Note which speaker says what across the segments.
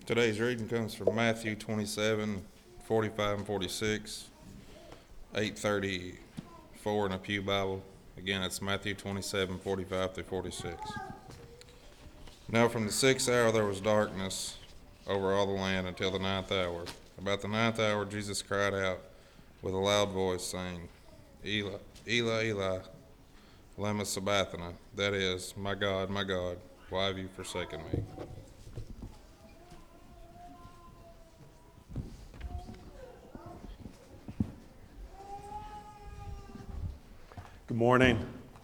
Speaker 1: Today's reading comes from Matthew 27, 45 and 46, 834 in a Pew Bible. Again, it's Matthew 27, 45 through 46. Now from the 6th hour there was darkness over all the land until the 9th hour. About the 9th hour Jesus cried out with a loud voice, saying, Eli, Eli, Eli, lama sabachthani, that is, my God, why have you forsaken me?
Speaker 2: Good morning.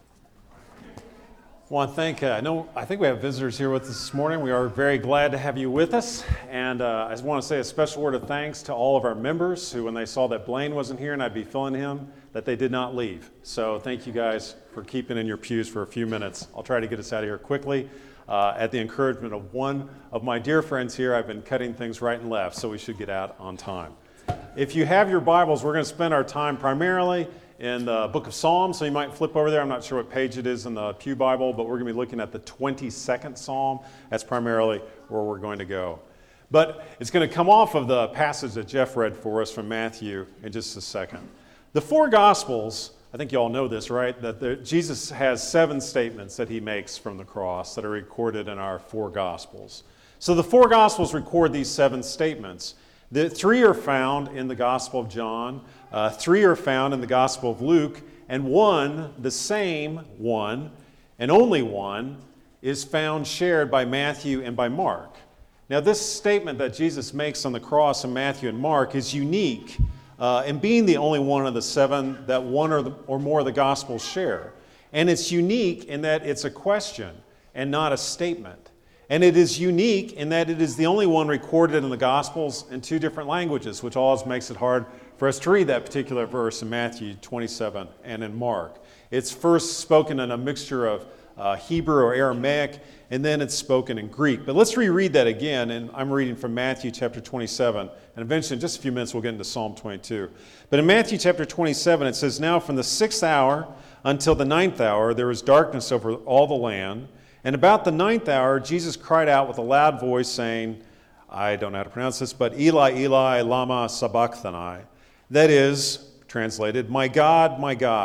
Speaker 2: I want to thank, I think we have visitors here with us this morning. We are very glad to have you with us. And I just want to say a special word of thanks to all of our members who, when they saw that Blaine wasn't here and I'd be filling him, that they did not leave. So thank you guys for keeping in your pews for a few minutes. I'll try to get us out of here quickly. At the encouragement of one of my dear friends here, I've been cutting things right and left, so we should get out on time. If you have your Bibles, we're going to spend our time primarily in the book of Psalms, so you might flip over there. I'm not sure what page it is in the Pew Bible, but we're going to be looking at the 22nd Psalm. That's primarily where we're going to go. But it's going to come off of the passage that Jeff read for us from Matthew in just a second. The four Gospels, I think you all know this, right? That Jesus has 7 statements that he makes from the cross that are recorded in our four Gospels. So the four Gospels record these 7 statements. The 3 are found in the Gospel of John, 3 are found in the Gospel of Luke, and one, the same one, and only one, is found shared by Matthew and by Mark. Now this statement that Jesus makes on the cross in Matthew and Mark is unique in being the only one of the 7 that one or more of the Gospels share. And it's unique in that it's a question and not a statement. And it is unique in that it is the only one recorded in the Gospels in 2 different languages, which always makes it hard for us to read that particular verse in Matthew 27 and in Mark. It's first spoken in a mixture of Hebrew or Aramaic, and then it's spoken in Greek. But let's reread that again, and I'm reading from Matthew chapter 27, and eventually in just a few minutes we'll get into Psalm 22. But in Matthew chapter 27 it says, Now from the 6th hour until the 9th hour there was darkness over all the land, and about the 9th hour, Jesus cried out with a loud voice, saying, I don't know how to pronounce this, but Eli, Eli, lama sabachthani. That is, translated, my God,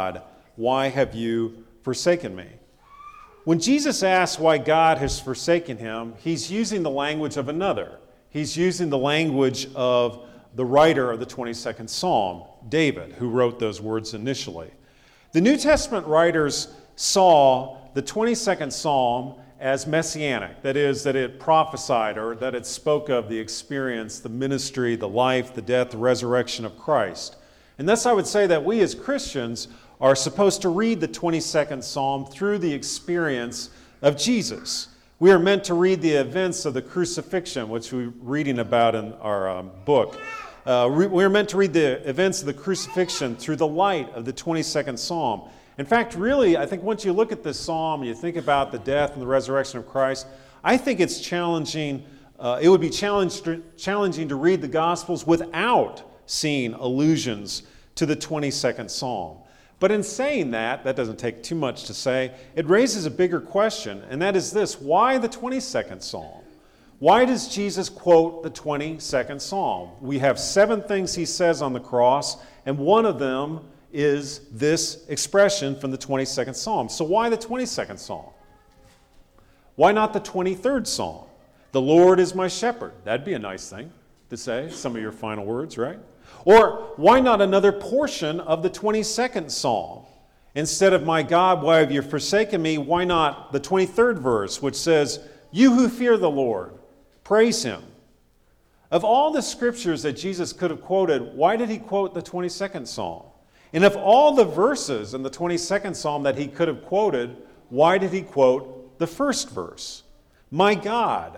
Speaker 2: why have you forsaken me? When Jesus asks why God has forsaken him, he's using the language of another. He's using the language of the writer of the 22nd Psalm, David, who wrote those words initially. The New Testament writers saw the 22nd Psalm as messianic. That is, that it prophesied or that it spoke of the experience, the ministry, the life, the death, the resurrection of Christ. And thus I would say that we as Christians are supposed to read the 22nd Psalm through the experience of Jesus. We are meant to read the events of the crucifixion, which we're reading about in our book. We're meant to read the events of the crucifixion through the light of the 22nd Psalm. In fact, really, I think once you look at this psalm and you think about the death and the resurrection of Christ, I think it's challenging. It would be challenging to read the Gospels without seeing allusions to the 22nd Psalm. But in saying that doesn't take too much to say, it raises a bigger question, and that is this: why the 22nd Psalm? Why does Jesus quote the 22nd Psalm? We have 7 things he says on the cross, and one of them is this expression from the 22nd Psalm. So why the 22nd Psalm? Why not the 23rd Psalm? The Lord is my shepherd. That'd be a nice thing to say, some of your final words, right? Or why not another portion of the 22nd Psalm? Instead of my God, why have you forsaken me? Why not the 23rd verse, which says, you who fear the Lord, praise him. Of all the scriptures that Jesus could have quoted, why did he quote the 22nd Psalm? And of all the verses in the 22nd Psalm that he could have quoted, why did he quote the first verse? My God,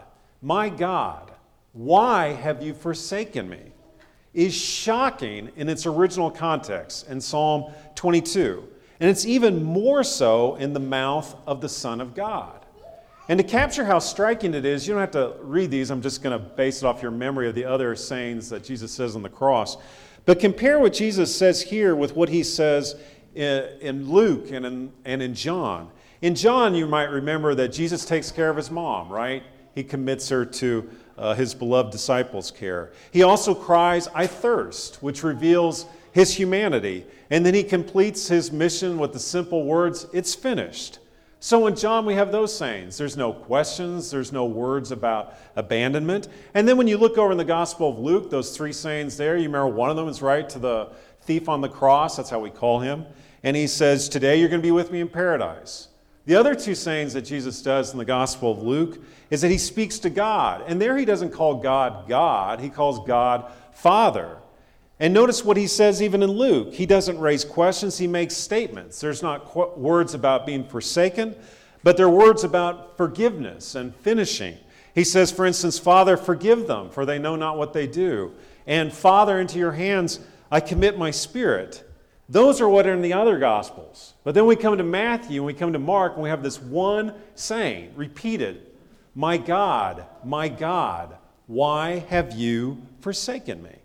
Speaker 2: why have you forsaken me? Is shocking in its original context in Psalm 22. And it's even more so in the mouth of the Son of God. And to capture how striking it is, you don't have to read these. I'm just going to base it off your memory of the other sayings that Jesus says on the cross. But compare what Jesus says here with what he says in Luke and in John. In John, you might remember that Jesus takes care of his mom, right? He commits her to his beloved disciples' care. He also cries, "I thirst," which reveals his humanity. And then he completes his mission with the simple words, "It's finished." So in John, we have those sayings. There's no questions. There's no words about abandonment. And then when you look over in the Gospel of Luke, those three sayings there, you remember one of them is right to the thief on the cross. That's how we call him. And he says, "Today you're going to be with me in paradise." The other two sayings that Jesus does in the Gospel of Luke is that he speaks to God. And there he doesn't call God God. He calls God Father. And notice what he says even in Luke. He doesn't raise questions, he makes statements. There's not words about being forsaken, but there are words about forgiveness and finishing. He says, for instance, "Father, forgive them, for they know not what they do." And "Father, into your hands I commit my spirit." Those are what are in the other Gospels. But then we come to Matthew and we come to Mark and we have this one saying repeated, my God, why have you forsaken me?"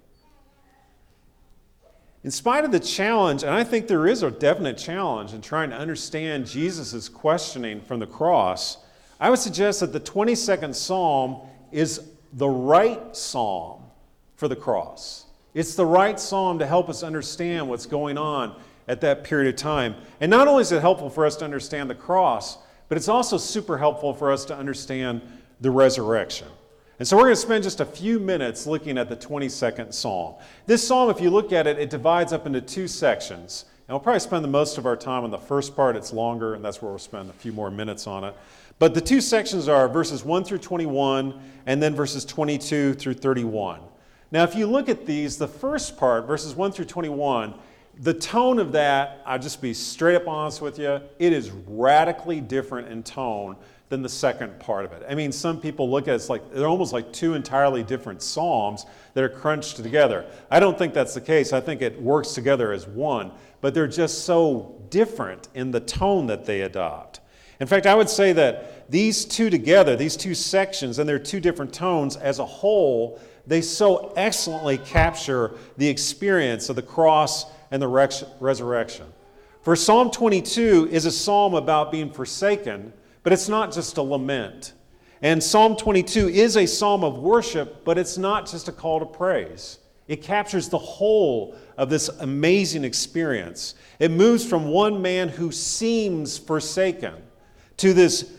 Speaker 2: In spite of the challenge, and I think there is a definite challenge in trying to understand Jesus' questioning from the cross, I would suggest that the 22nd Psalm is the right psalm for the cross. It's the right psalm to help us understand what's going on at that period of time. And not only is it helpful for us to understand the cross, but it's also super helpful for us to understand the resurrection. And so we're going to spend just a few minutes looking at the 22nd Psalm. This psalm, if you look at it, it divides up into two sections. And we'll probably spend the most of our time on the first part. It's longer, and that's where we'll spend a few more minutes on it. But the two sections are verses 1 through 21, and then verses 22 through 31. Now, if you look at these, the first part, verses 1 through 21, the tone of that, I'll just be straight up honest with you, it is radically different in tone than the second part of it. I mean, some people look at it, it's like they're almost like two entirely different psalms that are crunched together. I don't think that's the case. I think it works together as one, but they're just so different in the tone that they adopt. In fact, I would say that these two together, these two sections, and their two different tones as a whole, they so excellently capture the experience of the cross and the resurrection. For Psalm 22 is a psalm about being forsaken, but it's not just a lament. And Psalm 22 is a psalm of worship, but it's not just a call to praise. It captures the whole of this amazing experience. It moves from one man who seems forsaken to this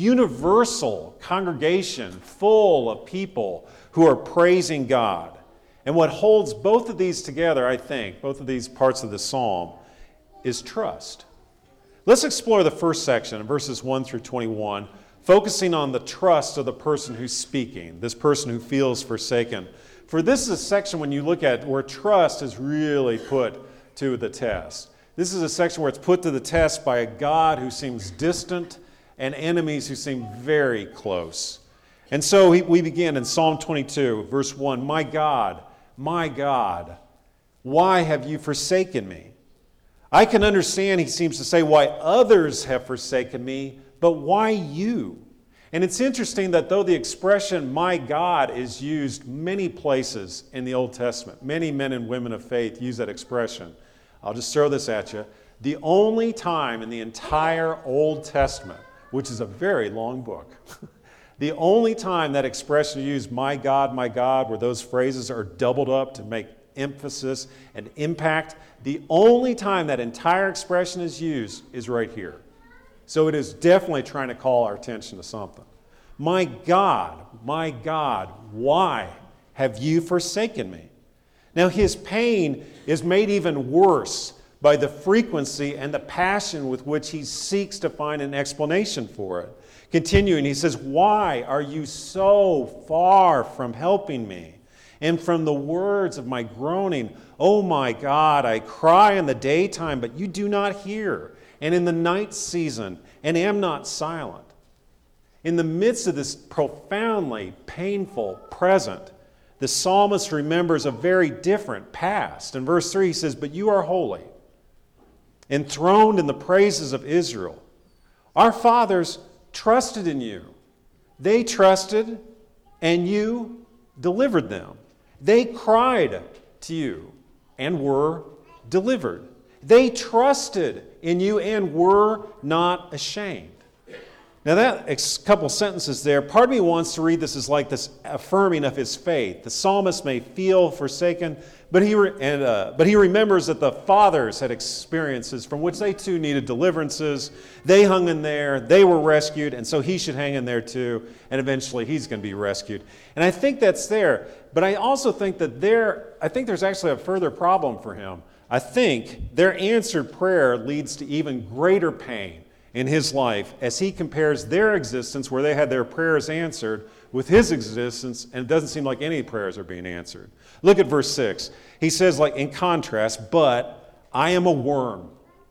Speaker 2: universal congregation full of people who are praising God. And what holds both of these together, I think, both of these parts of the psalm, is trust. Let's explore the first section, verses 1 through 21, focusing on the trust of the person who's speaking, this person who feels forsaken. For this is a section when you look at where trust is really put to the test. This is a section where it's put to the test by a God who seems distant and enemies who seem very close. And so we begin in Psalm 22, verse 1, my God, why have you forsaken me?" I can understand, he seems to say, why others have forsaken me, but why you? And it's interesting that though the expression, my God, is used many places in the Old Testament, many men and women of faith use that expression. I'll just throw this at you. The only time in the entire Old Testament, which is a very long book, the only time that expression used, my God, where those phrases are doubled up to make emphasis and impact, the only time that entire expression is used is right here. So it is definitely trying to call our attention to something. My God, why have you forsaken me? Now his pain is made even worse by the frequency and the passion with which he seeks to find an explanation for it. Continuing, he says, why are you so far from helping me? And from the words of my groaning, oh my God, I cry in the daytime, but you do not hear, and in the night season, and am not silent. In the midst of this profoundly painful present, the psalmist remembers a very different past. In verse 3, he says, but you are holy, enthroned in the praises of Israel. Our fathers trusted in you. They trusted, and you delivered them. They cried to you and were delivered. They trusted in you and were not ashamed. Now that couple sentences there, part of me wants to read this as like this affirming of his faith. The psalmist may feel forsaken, but he remembers that the fathers had experiences from which they too needed deliverances. They hung in there, they were rescued, and so he should hang in there too, and eventually he's going to be rescued. And I think that's there, but I also think that there's actually a further problem for him. I think their answered prayer leads to even greater pain in his life as he compares their existence, where they had their prayers answered, with his existence, and it doesn't seem like any prayers are being answered. Look at verse 6. He says, like in contrast, "But I am a worm,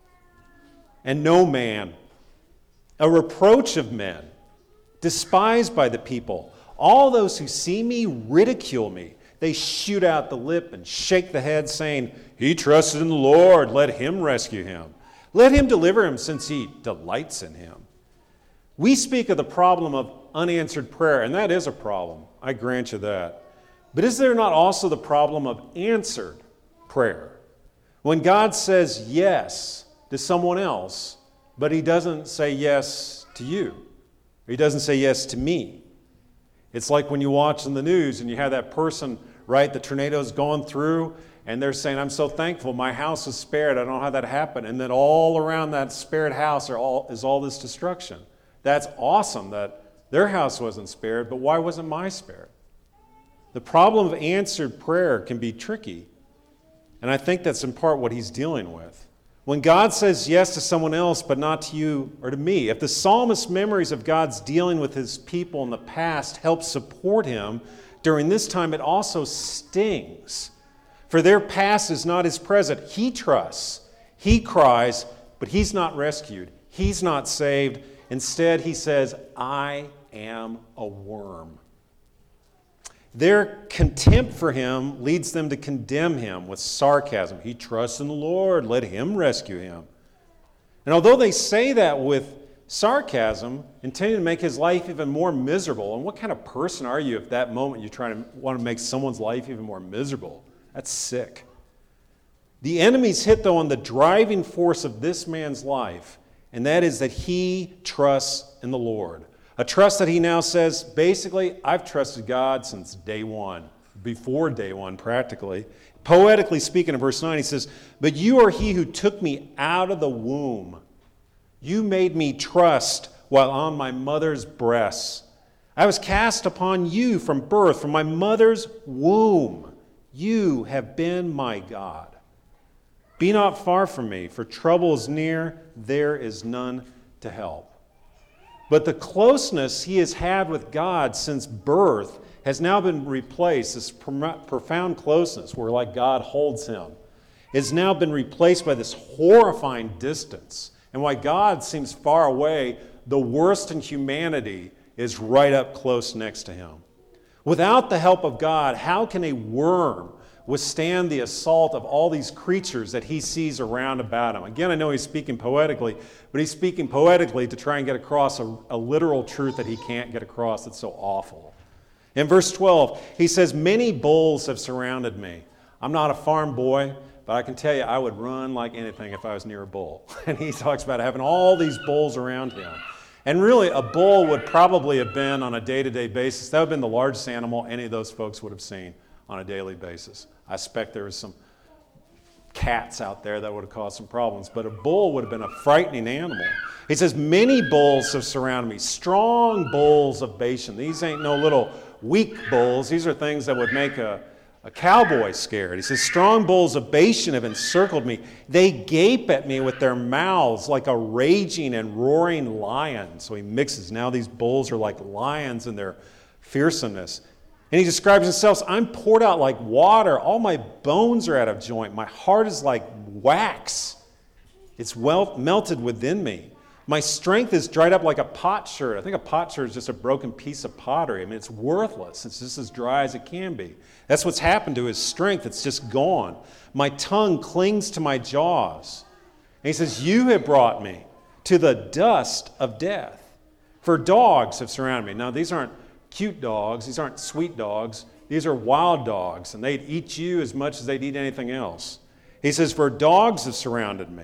Speaker 2: and no man, a reproach of men, despised by the people. All those who see me ridicule me. They shoot out the lip and shake the head, saying, 'He trusted in the Lord, let him rescue him. Let him deliver him, since he delights in him.'" We speak of the problem of unanswered prayer, and that is a problem. I grant you that. But is there not also the problem of answered prayer? When God says yes to someone else, but he doesn't say yes to you, or he doesn't say yes to me. It's like when you watch in the news and you have that person, right, the tornado's gone through, and they're saying, "I'm so thankful my house was spared. I don't know how that happened." And then all around that spared house is all this destruction. That's awesome that their house wasn't spared, but why wasn't mine spared? The problem of answered prayer can be tricky, and I think that's in part what he's dealing with. When God says yes to someone else, but not to you or to me, if the psalmist's memories of God's dealing with his people in the past help support him during this time, it also stings. For their past is not his present. He trusts, he cries, but he's not rescued. He's not saved. Instead, he says, "I am a worm." Their contempt for him leads them to condemn him with sarcasm. "He trusts in the Lord, let him rescue him." And although they say that with sarcasm, intending to make his life even more miserable, and what kind of person are you if that moment you're trying to want to make someone's life even more miserable? That's sick. The enemies hit, though, on the driving force of this man's life, and that is that he trusts in the Lord. A trust that he now says, basically, I've trusted God since day one, before day one practically. Poetically speaking, in verse 9, he says, "But you are he who took me out of the womb. You made me trust while on my mother's breasts. I was cast upon you from birth, from my mother's womb. You have been my God. Be not far from me, for trouble is near, there is none to help." But the closeness he has had with God since birth has now been replaced. This profound closeness where like God holds him has now been replaced by this horrifying distance. And while God seems far away, the worst in humanity is right up close next to him. Without the help of God, how can a worm withstand the assault of all these creatures that he sees around about him? Again, I know he's speaking poetically, but he's speaking poetically to try and get across a literal truth that he can't get across that's so awful. In verse 12, he says, "Many bulls have surrounded me." I'm not a farm boy, but I can tell you I would run like anything if I was near a bull. And he talks about having all these bulls around him. And really, a bull would probably have been, on a day-to-day basis, that would have been the largest animal any of those folks would have seen on a daily basis. I expect there was some cats out there that would have caused some problems, but a bull would have been a frightening animal. He says, "Many bulls have surrounded me, strong bulls of Bashan." These ain't no little weak bulls. These are things that would make a cowboy scared. He says, "Strong bulls of Bashan have encircled me. They gape at me with their mouths like a raging and roaring lion." So he mixes. Now these bulls are like lions in their fearsomeness. And he describes himself, "I'm poured out like water. All my bones are out of joint. My heart is like wax. It's melted within me. My strength is dried up like a potsherd." I think a potsherd is just a broken piece of pottery. I mean, it's worthless. It's just as dry as it can be. That's what's happened to his strength. It's just gone. "My tongue clings to my jaws." And he says, "You have brought me to the dust of death. For dogs have surrounded me." Now, these aren't cute dogs. These aren't sweet dogs. These are wild dogs, and they'd eat you as much as they'd eat anything else. He says, "For dogs have surrounded me.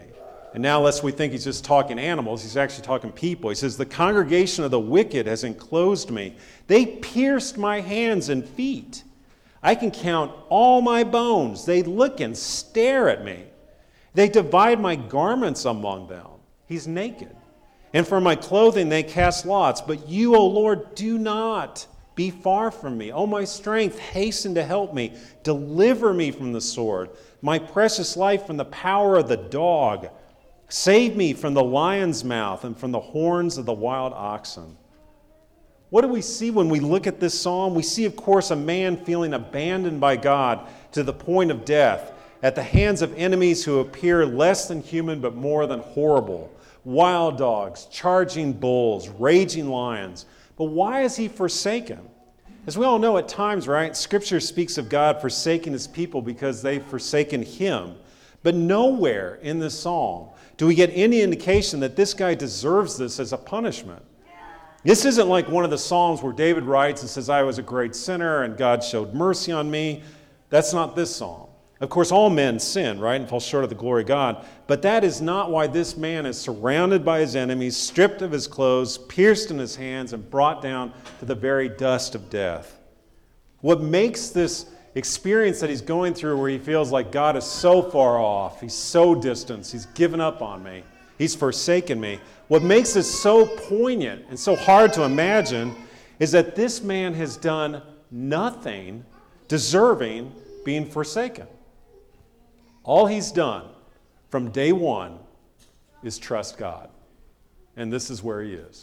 Speaker 2: And now, lest we think he's just talking animals, he's actually talking people. He says, the congregation of the wicked has enclosed me. They pierced my hands and feet. I can count all my bones. They look and stare at me. They divide my garments among them. He's naked. And for my clothing they cast lots. But you, O Lord, do not be far from me. O my strength, hasten to help me. Deliver me from the sword, my precious life from the power of the dog. Save me from the lion's mouth and from the horns of the wild oxen. What do we see when we look at this psalm? We see, of course, a man feeling abandoned by God to the point of death at the hands of enemies who appear less than human but more than horrible. Wild dogs, charging bulls, raging lions. But why is he forsaken? As we all know at times, right, Scripture speaks of God forsaking his people because they've forsaken him. But nowhere in this psalm do we get any indication that this guy deserves this as a punishment. This isn't like one of the Psalms where David writes and says, I was a great sinner and God showed mercy on me. That's not this psalm. Of course, all men sin, right, and fall short of the glory of God. But that is not why this man is surrounded by his enemies, stripped of his clothes, pierced in his hands, and brought down to the very dust of death. What makes this experience that he's going through where he feels like God is so far off, he's so distant, he's given up on me, he's forsaken me. What makes this so poignant and so hard to imagine is that this man has done nothing deserving being forsaken. All he's done from day one is trust God. And this is where he is.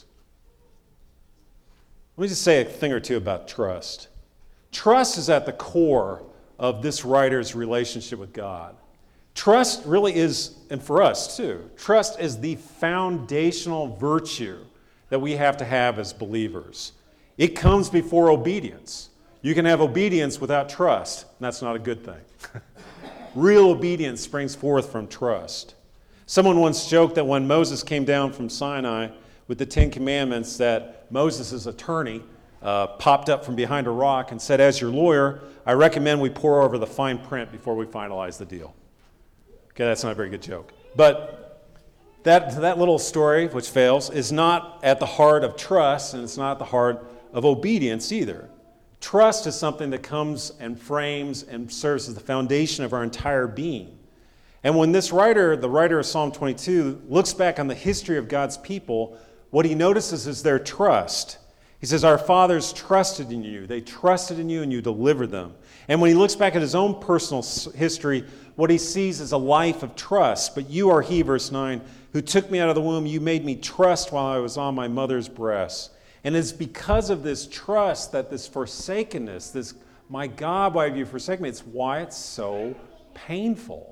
Speaker 2: Let me just say a thing or two about trust. Trust is at the core of this writer's relationship with God. Trust really is, and for us too, trust is the foundational virtue that we have to have as believers. It comes before obedience. You can have obedience without trust, and that's not a good thing. Real obedience springs forth from trust. Someone once joked that when Moses came down from Sinai with the Ten Commandments, that Moses' attorney popped up from behind a rock and said, as your lawyer, I recommend we pore over the fine print before we finalize the deal. Okay, that's not a very good joke. But that little story, which fails, is not at the heart of trust, and it's not at the heart of obedience either. Trust is something that comes and frames and serves as the foundation of our entire being. And when this writer, the writer of Psalm 22, looks back on the history of God's people, what he notices is their trust. He says, our fathers trusted in you. They trusted in you and you delivered them. And when he looks back at his own personal history, what he sees is a life of trust. But you are he, verse 9, who took me out of the womb. You made me trust while I was on my mother's breast. And it's because of this trust that this forsakenness, this, my God, why have you forsaken me? It's why it's so painful.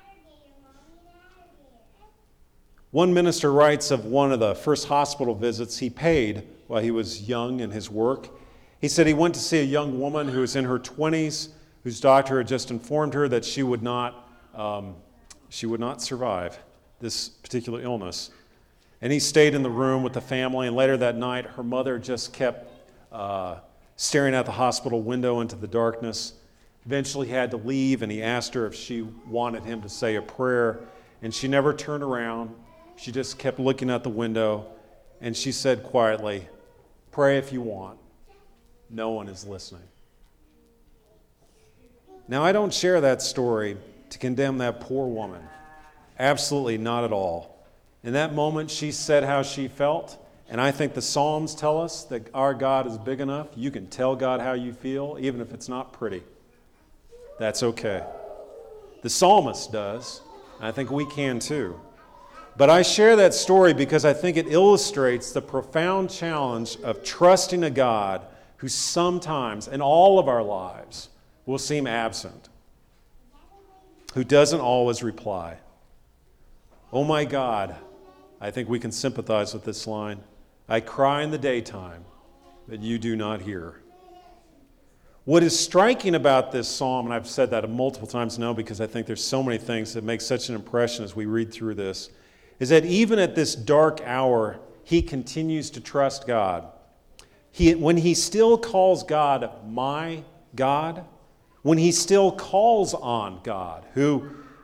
Speaker 2: One minister writes of one of the first hospital visits he paid while he was young in his work. He said he went to see a young woman who was in her 20s, whose doctor had just informed her that she would not survive this particular illness. And he stayed in the room with the family, and later that night, her mother just kept staring out the hospital window into the darkness. Eventually, he had to leave, and he asked her if she wanted him to say a prayer, and she never turned around. She just kept looking out the window, and she said quietly, "Pray if you want. No one is listening." Now, I don't share that story to condemn that poor woman. Absolutely not at all. In that moment, she said how she felt, and I think the Psalms tell us that our God is big enough. You can tell God how you feel, even if it's not pretty. That's okay. The psalmist does, and I think we can too. But I share that story because I think it illustrates the profound challenge of trusting a God who sometimes, in all of our lives, will seem absent, who doesn't always reply. Oh my God, I think we can sympathize with this line. I cry in the daytime, but you do not hear. What is striking about this psalm, and I've said that multiple times now because I think there's so many things that make such an impression as we read through this, is that even at this dark hour, he continues to trust God. When he still calls God my God, when he still calls on God, who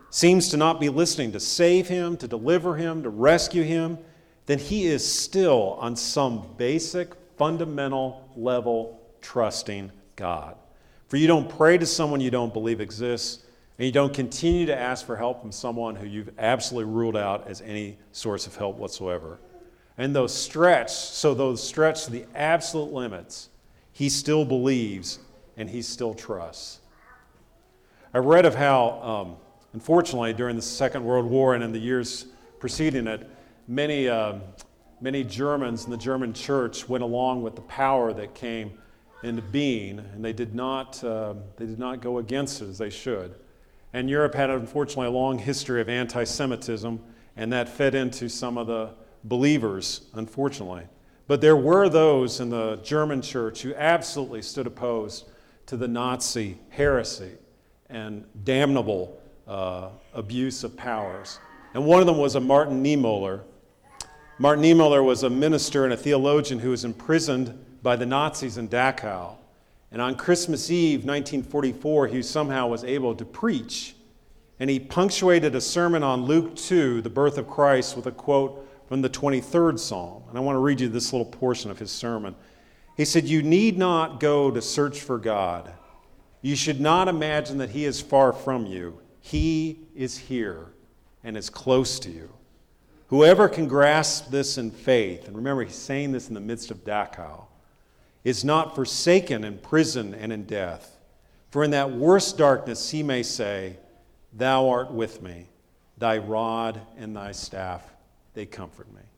Speaker 2: seems to not be listening to save him, to deliver him, to rescue him, then he is still on some basic, fundamental level trusting God. For you don't pray to someone you don't believe exists, and you don't continue to ask for help from someone who you've absolutely ruled out as any source of help whatsoever. And those stretched to the absolute limits, he still believes and he still trusts. I read of how, unfortunately, during the Second World War and in the years preceding it, many Germans in the German church went along with the power that came into being, and they did not go against it as they should. And Europe had, unfortunately, a long history of anti-Semitism, and that fed into some of the believers, unfortunately. But there were those in the German church who absolutely stood opposed to the Nazi heresy and damnable abuse of powers. And one of them was a Martin Niemöller. Martin Niemöller was a minister and a theologian who was imprisoned by the Nazis in Dachau. And on Christmas Eve, 1944, he somehow was able to preach. And he punctuated a sermon on Luke 2, the birth of Christ, with a quote from the 23rd Psalm. And I want to read you this little portion of his sermon. He said, "You need not go to search for God. You should not imagine that he is far from you. He is here and is close to you. Whoever can grasp this in faith," and remember he's saying this in the midst of Dachau, "is not forsaken in prison and in death. For in that worst darkness he may say, 'Thou art with me. Thy rod and thy staff, they comfort me.'"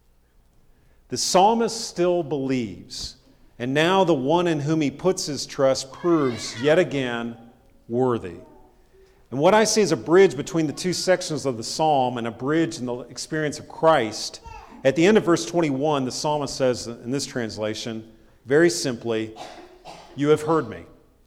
Speaker 2: The psalmist still believes, and now the one in whom he puts his trust proves yet again worthy. And what I see is a bridge between the two sections of the psalm and a bridge in the experience of Christ. At the end of verse 21, the psalmist says in this translation, very simply, "You have heard me."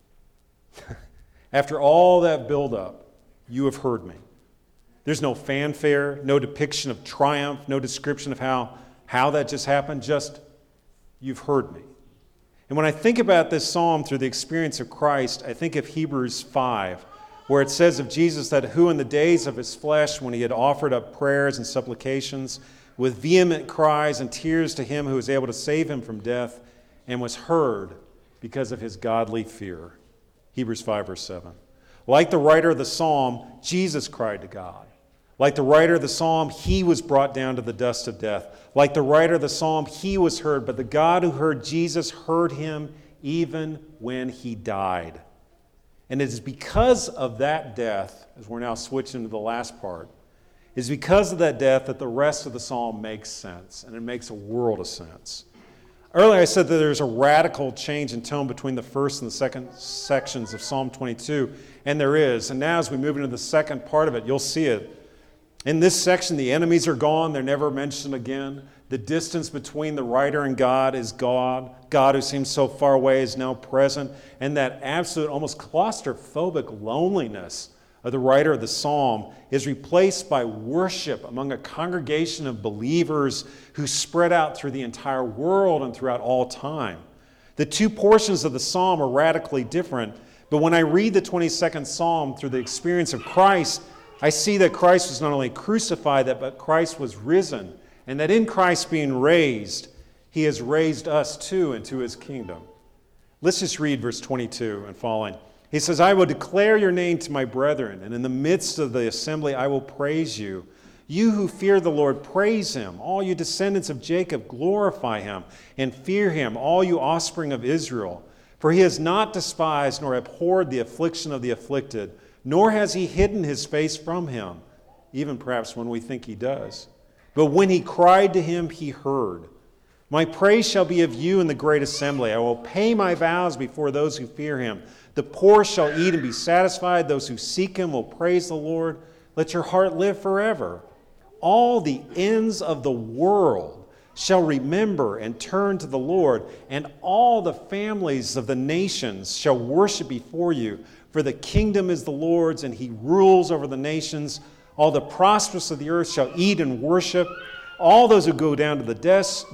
Speaker 2: After all that buildup, you have heard me. There's no fanfare, no depiction of triumph, no description of how that just happened, just, "You've heard me." And when I think about this psalm through the experience of Christ, I think of Hebrews 5, where it says of Jesus that who in the days of his flesh, when he had offered up prayers and supplications with vehement cries and tears to him who was able to save him from death, and was heard because of his godly fear. Hebrews 5, verse 7. Like the writer of the psalm, Jesus cried to God. Like the writer of the psalm, he was brought down to the dust of death. Like the writer of the psalm, he was heard, but the God who heard Jesus heard him even when he died. And it is because of that death, as we're now switching to the last part, it is because of that death that the rest of the psalm makes sense, and it makes a world of sense. Earlier I said that there's a radical change in tone between the first and the second sections of Psalm 22, and there is. And now as we move into the second part of it, you'll see it. In this section, the enemies are gone. They're never mentioned again. The distance between the writer and God is God. God, who seems so far away, is now present. And that absolute, almost claustrophobic loneliness of the writer of the psalm is replaced by worship among a congregation of believers who spread out through the entire world and throughout all time. The two portions of the psalm are radically different, but when I read the 22nd psalm through the experience of Christ, I see that Christ was not only crucified, but Christ was risen, and that in Christ being raised, he has raised us too into his kingdom. Let's just read verse 22 and following. He says, "I will declare your name to my brethren, and in the midst of the assembly I will praise you. You who fear the Lord, praise him. All you descendants of Jacob, glorify him, and fear him, all you offspring of Israel. For he has not despised nor abhorred the affliction of the afflicted, nor has he hidden his face from him," even perhaps when we think he does. "But when he cried to him, he heard. My praise shall be of you in the great assembly. I will pay my vows before those who fear him. The poor shall eat and be satisfied. Those who seek him will praise the Lord. Let your heart live forever. All the ends of the world shall remember and turn to the Lord, and all the families of the nations shall worship before you. For the kingdom is the Lord's, and he rules over the nations. All the prosperous of the earth shall eat and worship. All those who go down to the dust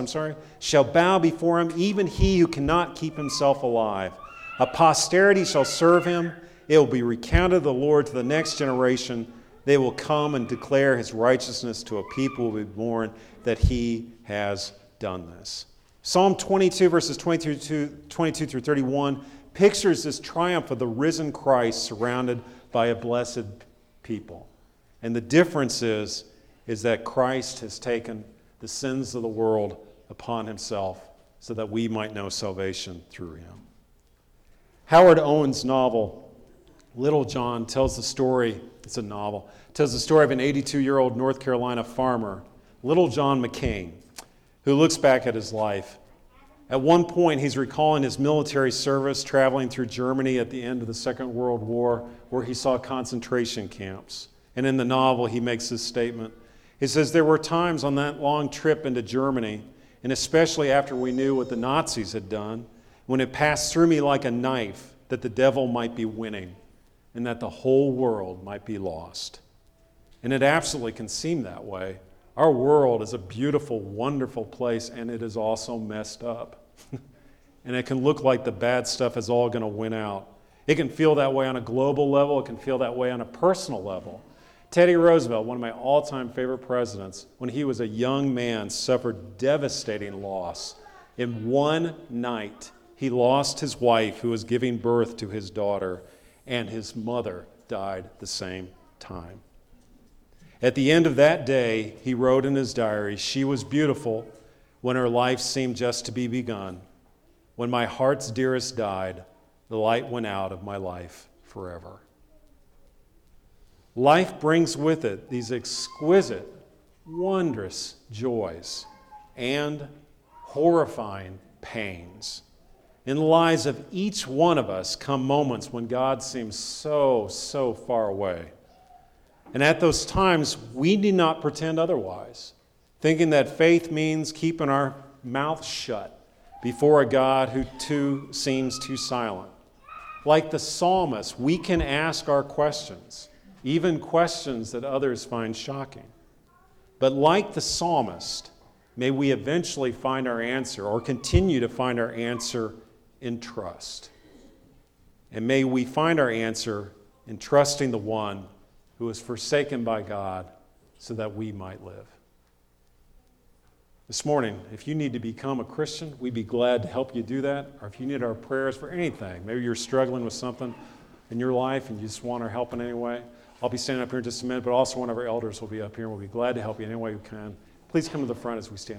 Speaker 2: shall bow before him, even he who cannot keep himself alive. A posterity shall serve him, It will be recounted of the Lord to the next generation. They will come and declare his righteousness to a people who will be born, that he has done this. Psalm 22, verses 22 through 31, pictures this triumph of the risen Christ surrounded by a blessed people. And the difference is that Christ has taken the sins of the world upon himself so that we might know salvation through him. Howard Owen's novel, Little John, tells the story, it's a novel, tells the story of an 82-year-old North Carolina farmer, Little John McCain, who looks back at his life. At one point, he's recalling his military service traveling through Germany at the end of the Second World War, where he saw concentration camps. And in the novel, he makes this statement. He says, "There were times on that long trip into Germany, and especially after we knew what the Nazis had done, when it passed through me like a knife that the devil might be winning and that the whole world might be lost." And it absolutely can seem that way. Our world is a beautiful, wonderful place, and it is also messed up. And it can look like the bad stuff is all going to win out. It can feel that way on a global level. It can feel that way on a personal level. Teddy Roosevelt, one of my all-time favorite presidents, when he was a young man, suffered devastating loss. In one night, he lost his wife, who was giving birth to his daughter, and his mother died at the same time. At the end of that day, he wrote in his diary, "She was beautiful when her life seemed just to be begun. When my heart's dearest died, the light went out of my life forever." Life brings with it these exquisite, wondrous joys and horrifying pains. In the lives of each one of us come moments when God seems so far away. And at those times, we need not pretend otherwise, thinking that faith means keeping our mouth shut before a God who too seems too silent. Like the psalmist, we can ask our questions, even questions that others find shocking. But like the psalmist, may we eventually find our answer, or continue to find our answer in trust. And may we find our answer in trusting the one who was forsaken by God so that we might live. This morning, if you need to become a Christian, we'd be glad to help you do that. Or if you need our prayers for anything, maybe you're struggling with something in your life and you just want our help in any way, I'll be standing up here in just a minute, but also one of our elders will be up here and we'll be glad to help you in any way we can. Please come to the front as we stand.